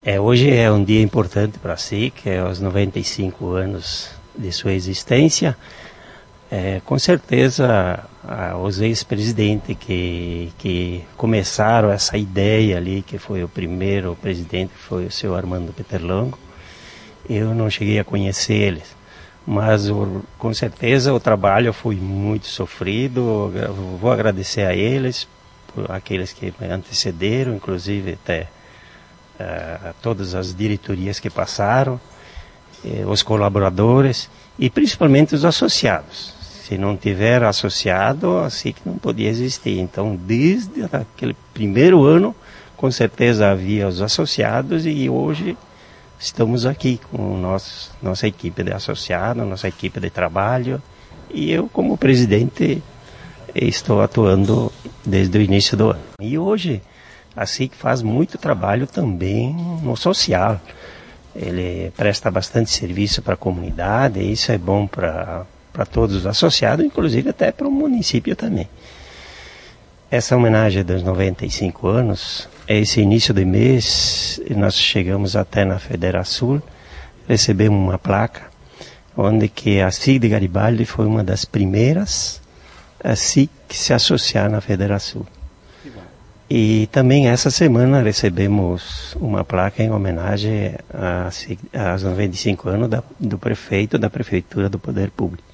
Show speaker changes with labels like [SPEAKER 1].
[SPEAKER 1] Hoje é um dia importante para a SIC, é os 95 anos de sua existência. Com certeza, os ex-presidentes que começaram essa ideia ali, que foi o primeiro presidente, que foi o seu Armando Peterlongo, eu não cheguei a conhecer eles. Mas com certeza o trabalho foi muito sofrido. Eu vou agradecer a eles, por aqueles que me antecederam, inclusive até todas as diretorias que passaram, os colaboradores e principalmente os associados. Se não tiver associado, assim que não podia existir. Então, desde aquele primeiro ano, com certeza havia os associados e hoje estamos aqui com nossa equipe de associados, nossa equipe de trabalho, e eu como presidente estou atuando desde o início do ano. E hoje a SIC faz muito trabalho também no social. Ele presta bastante serviço para a comunidade, e isso é bom para todos os associados, inclusive até para o município também. Essa homenagem dos 95 anos, esse início de mês, nós chegamos até na Federação, recebemos uma placa, onde que a SIC de Garibaldi foi uma das primeiras a SIC se associar na Federação. E também essa semana recebemos uma placa em homenagem aos 95 anos do prefeito da Prefeitura do Poder Público.